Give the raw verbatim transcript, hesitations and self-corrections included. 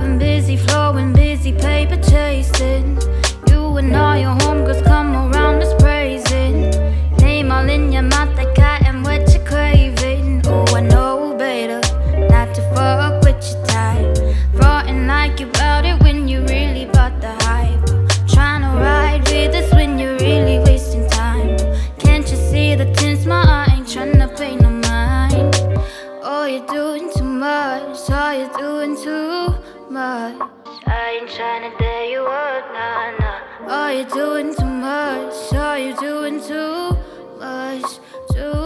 been busy flowing, busy paper chasing. You and all your homegirls come around us praising. Name all in your mouth like I am what you're craving. Oh, I know better not to fuck with your type. Frontin' like you bout it when you really bout the hype. Tryna ride with us when you're really wasting time. Can't you see the tin smile? I ain't tryna pay no mind. Oh, you're doing too much. Oh, you're doing too much. I ain't tryna dare you up, nah, nah. Oh, you're doing too much. Oh, you're doing too much. Too